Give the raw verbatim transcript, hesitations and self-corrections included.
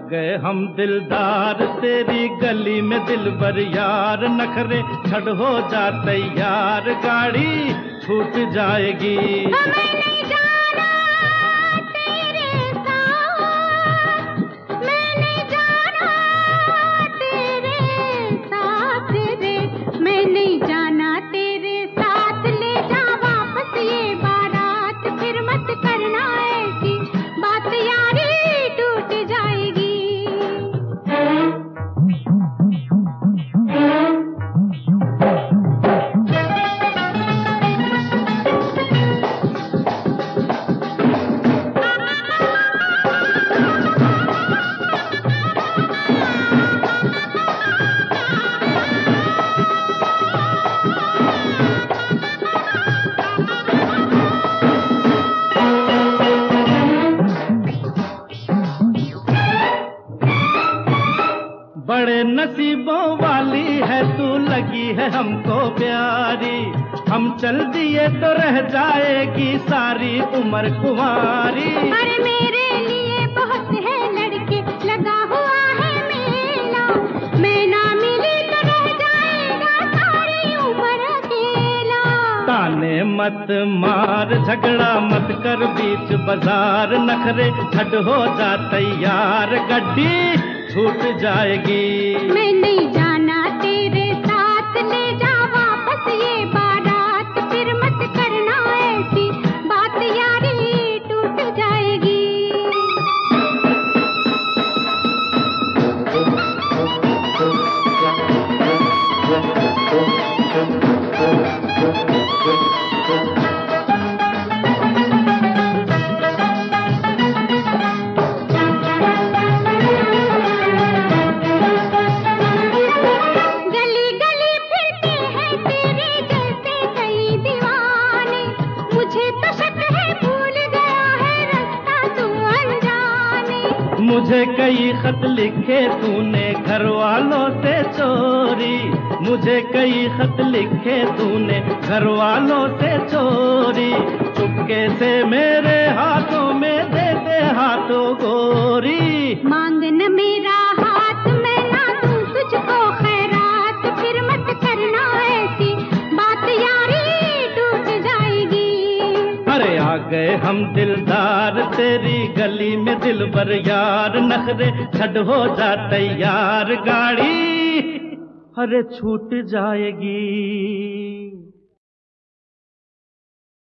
गए हम दिलदार तेरी गली में दिलबर यार, नखरे छड़ हो जा तैयार, गाड़ी छूट जाएगी। मैं नहीं जाना तेरे साथ, मैं नहीं जाना तेरे साथ रे, मैं नहीं जाना तेरे साथ, ले जा वापस ये बारात, फिर मत करना ऐसी बात यारी टूट जाएगी। बड़े नसीबों वाली है तू, लगी है हमको प्यारी, हम चल दिए तो रह जाएगी सारी उम्र कुंवारी। अरे मेरे लिए बहुत है लड़के, लगा हुआ है मेला, मैं ना मिली तो रह जाएगा सारी उम्र अकेला। ताने मत मार, झगड़ा मत कर बीच बाजार, नखरे छड़ हो जा तैयार, गड्डी छूट जाएगी। मैं नहीं जाना तेरे साथ, ले जा वापस ये बारात, फिर मत करना ऐसी बात यारी टूट जाएगी। मुझे कई खत लिखे तूने घर वालों से चोरी, मुझे कई खत लिखे तूने घर वालों से चोरी, चुपके से मेरे हाथों में दे दे हाथों गोरी। मांग न मेरा हाथ, मैं ना दूं तुझको खैरात, फिर मत करना ऐसी बात यारी टूट जाएगी। अरे आ गए हम दिलदार तेरी गली में दिलबर यार, नखरे छड़ हो जा तैयार, गाड़ी अरे छूट जाएगी।